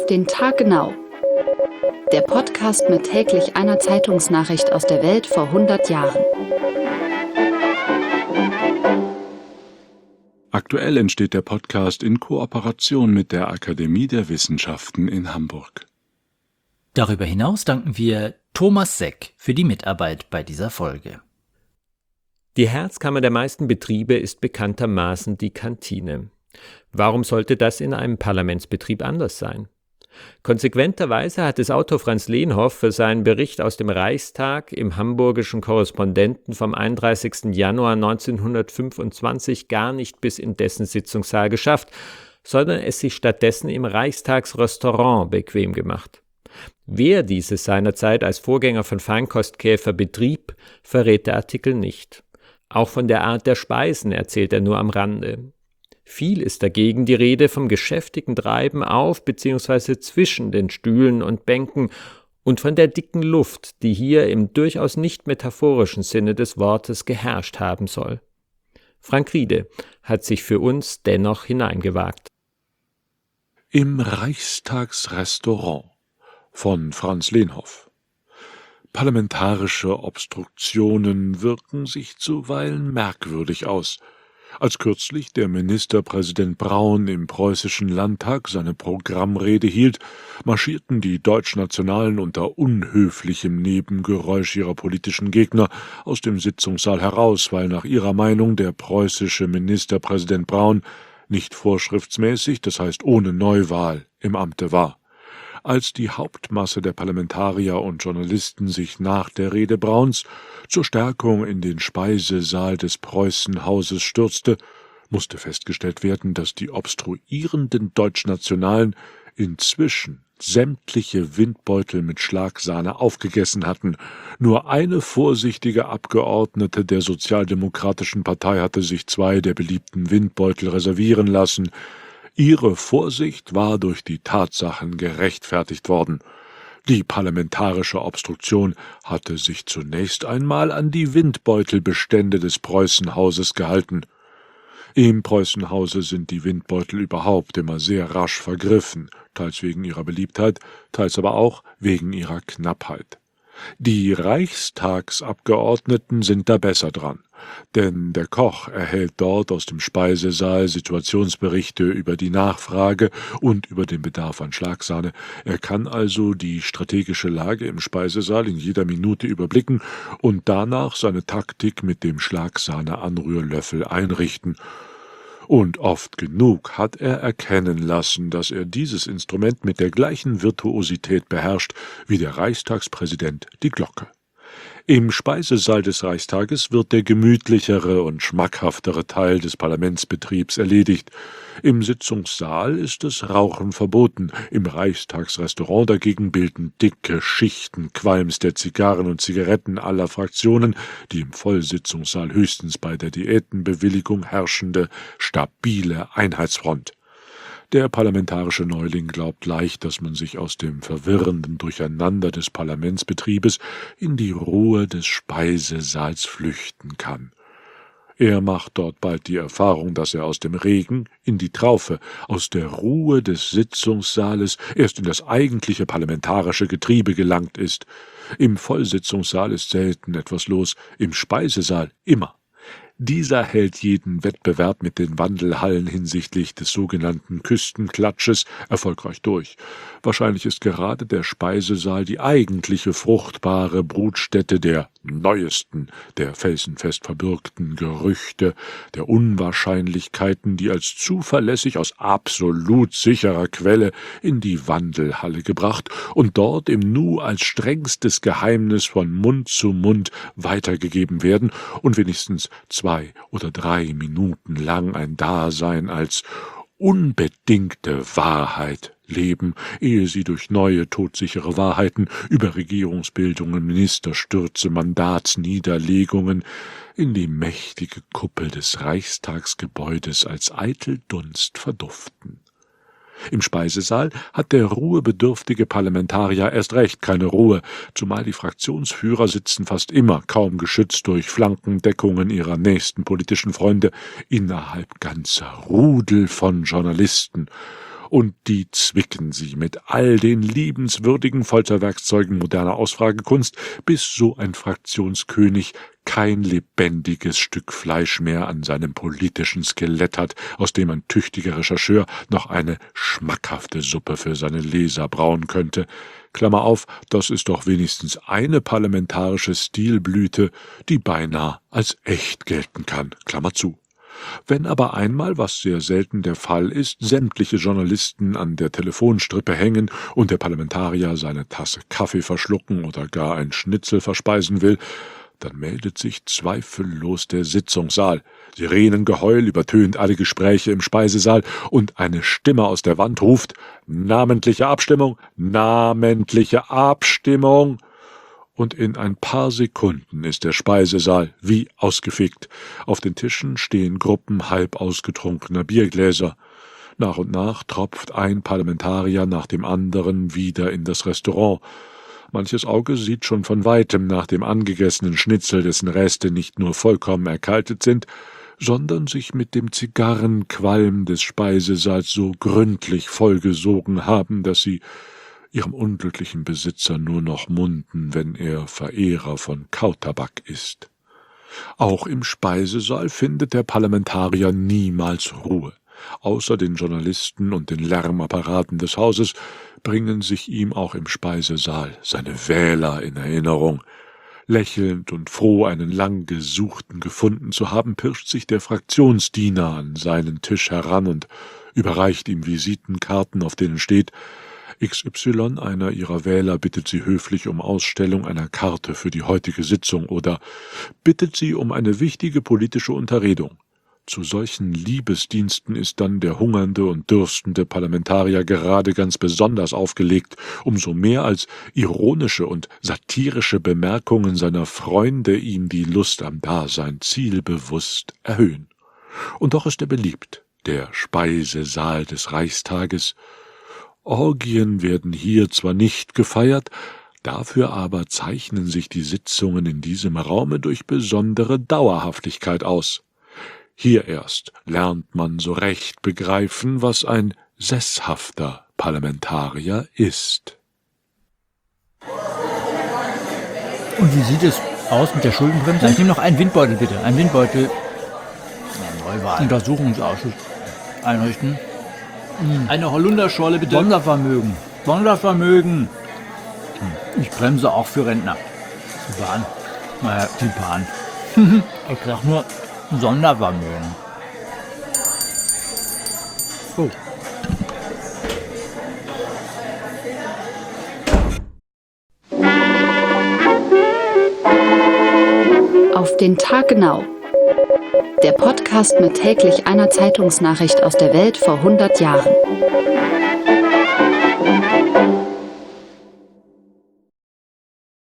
den Tag genau. Der Podcast mit täglich einer Zeitungsnachricht aus der Welt vor 100 Jahren. Aktuell entsteht der Podcast in Kooperation mit der Akademie der Wissenschaften in Hamburg. Darüber hinaus danken wir Thomas Seck für die Mitarbeit bei dieser Folge. Die Herzkammer der meisten Betriebe ist bekanntermaßen die Kantine. Warum sollte das in einem Parlamentsbetrieb anders sein? Konsequenterweise hat es Autor Franz Lehnhoff für seinen Bericht aus dem Reichstag im Hamburgischen Korrespondenten vom 31. Januar 1925 gar nicht bis in dessen Sitzungssaal geschafft, sondern es sich stattdessen im Reichstagsrestaurant bequem gemacht. Wer dieses seinerzeit als Vorgänger von Feinkostkäfer betrieb, verrät der Artikel nicht. Auch von der Art der Speisen erzählt er nur am Rande. Viel ist dagegen die Rede vom geschäftigen Treiben auf bzw. zwischen den Stühlen und Bänken und von der dicken Luft, die hier im durchaus nicht metaphorischen Sinne des Wortes geherrscht haben soll. Frank Riede hat sich für uns dennoch hineingewagt. Im Reichstagsrestaurant von Franz Lehnhoff. Parlamentarische Obstruktionen wirken sich zuweilen merkwürdig aus. Als kürzlich der Ministerpräsident Braun im Preußischen Landtag seine Programmrede hielt, marschierten die Deutschnationalen unter unhöflichem Nebengeräusch ihrer politischen Gegner aus dem Sitzungssaal heraus, weil nach ihrer Meinung der preußische Ministerpräsident Braun nicht vorschriftsmäßig, das heißt ohne Neuwahl, im Amte war. Als die Hauptmasse der Parlamentarier und Journalisten sich nach der Rede Brauns zur Stärkung in den Speisesaal des Preußenhauses stürzte, musste festgestellt werden, dass die obstruierenden Deutschnationalen inzwischen sämtliche Windbeutel mit Schlagsahne aufgegessen hatten. Nur eine vorsichtige Abgeordnete der Sozialdemokratischen Partei hatte sich 2 der beliebten Windbeutel reservieren lassen. Ihre Vorsicht war durch die Tatsachen gerechtfertigt worden. Die parlamentarische Obstruktion hatte sich zunächst einmal an die Windbeutelbestände des Preußenhauses gehalten. Im Preußenhause sind die Windbeutel überhaupt immer sehr rasch vergriffen, teils wegen ihrer Beliebtheit, teils aber auch wegen ihrer Knappheit. Die Reichstagsabgeordneten sind da besser dran, denn der Koch erhält dort aus dem Speisesaal Situationsberichte über die Nachfrage und über den Bedarf an Schlagsahne. Er kann also die strategische Lage im Speisesaal in jeder Minute überblicken und danach seine Taktik mit dem Schlagsahne-Anrührlöffel einrichten. Und oft genug hat er erkennen lassen, dass er dieses Instrument mit der gleichen Virtuosität beherrscht wie der Reichstagspräsident die Glocke. Im Speisesaal des Reichstages wird der gemütlichere und schmackhaftere Teil des Parlamentsbetriebs erledigt. Im Sitzungssaal ist das Rauchen verboten. Im Reichstagsrestaurant dagegen bilden dicke Schichten Qualms der Zigarren und Zigaretten aller Fraktionen die im Vollsitzungssaal höchstens bei der Diätenbewilligung herrschende stabile Einheitsfront. Der parlamentarische Neuling glaubt leicht, dass man sich aus dem verwirrenden Durcheinander des Parlamentsbetriebes in die Ruhe des Speisesaals flüchten kann. Er macht dort bald die Erfahrung, dass er aus dem Regen in die Traufe, aus der Ruhe des Sitzungssaales erst in das eigentliche parlamentarische Getriebe gelangt ist. Im Vollsitzungssaal ist selten etwas los, im Speisesaal immer. Dieser hält jeden Wettbewerb mit den Wandelhallen hinsichtlich des sogenannten Küstenklatsches erfolgreich durch. Wahrscheinlich ist gerade der Speisesaal die eigentliche fruchtbare Brutstätte der neuesten, der felsenfest verbürgten Gerüchte, der Unwahrscheinlichkeiten, die als zuverlässig aus absolut sicherer Quelle in die Wandelhalle gebracht und dort im Nu als strengstes Geheimnis von Mund zu Mund weitergegeben werden und wenigstens 2 oder 3 Minuten lang ein Dasein als unbedingte Wahrheit leben, ehe sie durch neue todsichere Wahrheiten über Regierungsbildungen, Ministerstürze, Mandatsniederlegungen in die mächtige Kuppel des Reichstagsgebäudes als Eiteldunst verduften. Im Speisesaal hat der ruhebedürftige Parlamentarier erst recht keine Ruhe, zumal die Fraktionsführer sitzen fast immer, kaum geschützt durch Flankendeckungen ihrer nächsten politischen Freunde, innerhalb ganzer Rudel von Journalisten. und die zwicken sie mit all den liebenswürdigen Folterwerkzeugen moderner Ausfragekunst, bis so ein Fraktionskönig kein lebendiges Stück Fleisch mehr an seinem politischen Skelett hat, aus dem ein tüchtiger Rechercheur noch eine schmackhafte Suppe für seine Leser brauen könnte. Klammer auf, das ist doch wenigstens eine parlamentarische Stilblüte, die beinahe als echt gelten kann. Klammer zu. Wenn aber einmal, was sehr selten der Fall ist, sämtliche Journalisten an der Telefonstrippe hängen und der Parlamentarier seine Tasse Kaffee verschlucken oder gar ein Schnitzel verspeisen will, dann meldet sich zweifellos der Sitzungssaal. Sirenengeheul übertönt alle Gespräche im Speisesaal und eine Stimme aus der Wand ruft: Namentliche Abstimmung, namentliche Abstimmung. Und in ein paar Sekunden ist der Speisesaal wie ausgefickt. Auf den Tischen stehen Gruppen halb ausgetrunkener Biergläser. Nach und nach tropft ein Parlamentarier nach dem anderen wieder in das Restaurant. Manches Auge sieht schon von weitem nach dem angegessenen Schnitzel, dessen Reste nicht nur vollkommen erkaltet sind, sondern sich mit dem Zigarrenqualm des Speisesaals so gründlich vollgesogen haben, dass sie ihrem unglücklichen Besitzer nur noch munden, wenn er Verehrer von Kautabak ist. Auch im Speisesaal findet der Parlamentarier niemals Ruhe. Außer den Journalisten und den Lärmapparaten des Hauses bringen sich ihm auch im Speisesaal seine Wähler in Erinnerung. Lächelnd und froh, einen lang Gesuchten gefunden zu haben, pirscht sich der Fraktionsdiener an seinen Tisch heran und überreicht ihm Visitenkarten, auf denen steht: XY, einer ihrer Wähler, bittet Sie höflich um Ausstellung einer Karte für die heutige Sitzung oder bittet Sie um eine wichtige politische Unterredung. Zu solchen Liebesdiensten ist dann der hungernde und dürstende Parlamentarier gerade ganz besonders aufgelegt, umso mehr als ironische und satirische Bemerkungen seiner Freunde ihm die Lust am Dasein zielbewusst erhöhen. Und doch ist er beliebt, der Speisesaal des Reichstages. Orgien werden hier zwar nicht gefeiert, dafür aber zeichnen sich die Sitzungen in diesem Raume durch besondere Dauerhaftigkeit aus. Hier erst lernt man so recht begreifen, was ein sesshafter Parlamentarier ist. Und wie sieht es aus mit der Schuldenbremse? Ich nehme noch einen Windbeutel, bitte. Einen Windbeutel. Neuwahl. Untersuchungsausschuss einrichten. Eine Holunderschorle, bitte. Sondervermögen. Sondervermögen. Ich bremse auch für Rentner. Die Bahn. Naja, die Bahn. Ich sag nur Sondervermögen. Oh. Auf den Tag genau. Der Podcast mit täglich einer Zeitungsnachricht aus der Welt vor 100 Jahren.